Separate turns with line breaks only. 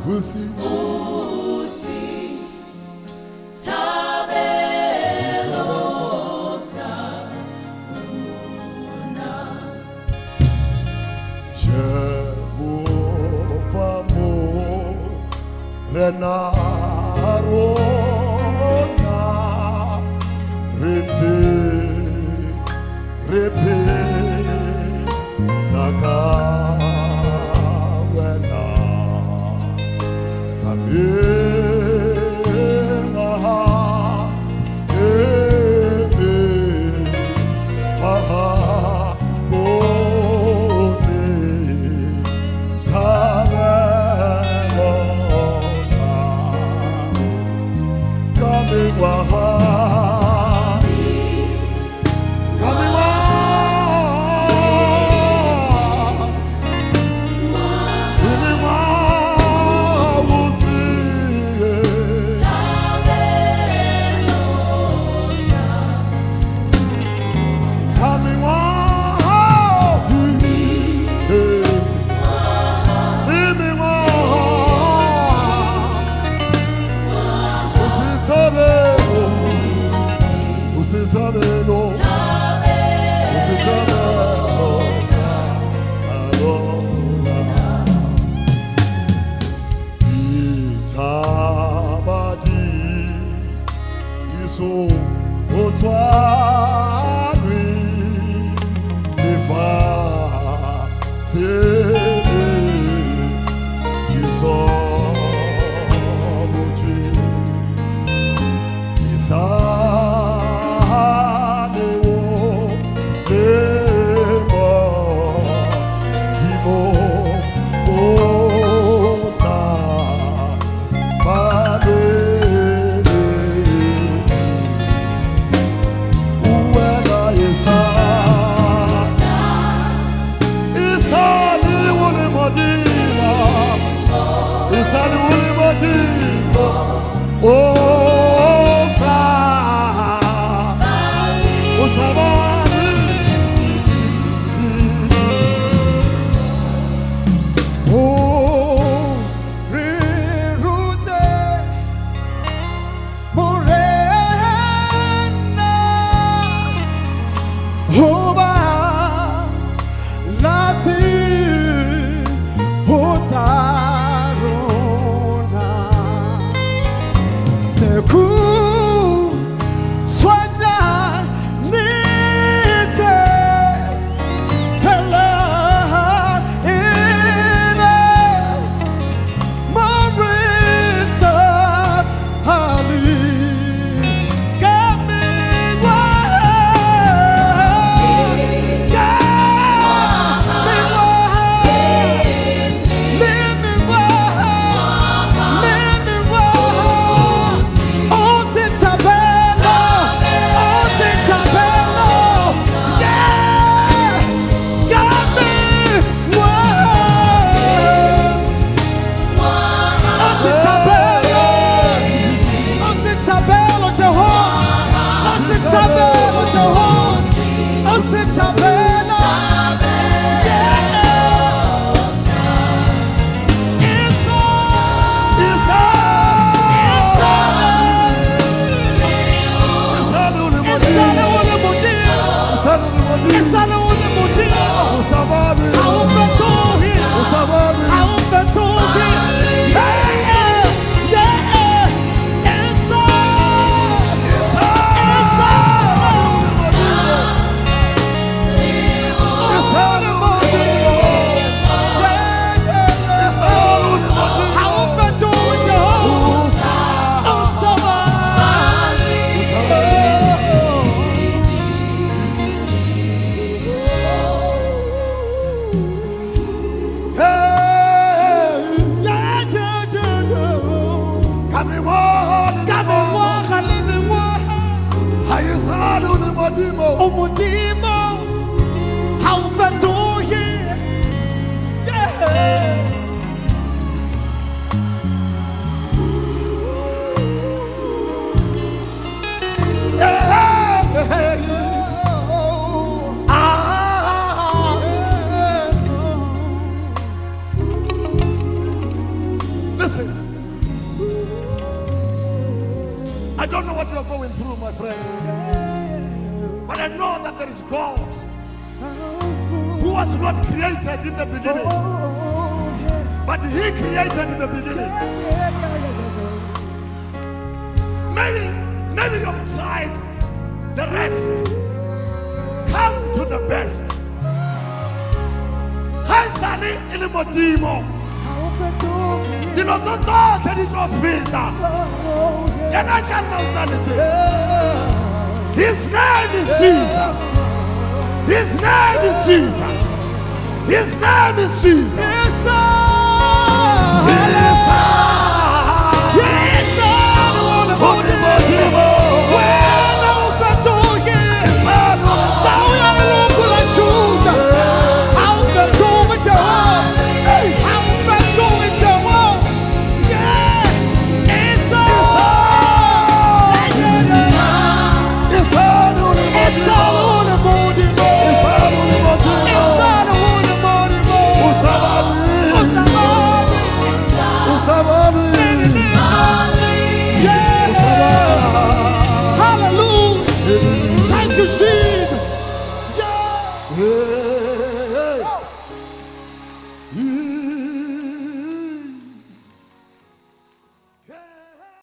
Usi
Tabelosa Una
Jehovah mo Renarona Rete Repe Nakawena So what's worry if I say you saw what you saw. going through, my friend. But I know that there is God who was not created in the beginning, but He created in the beginning. Maybe you've tried the rest. Come to the best. Haisani ili modimo. Dilo zote nitofika. Yana kana uzalite. His name is Jesus. His name is Jesus. His name is Jesus. Yes, Jesus. Yeah.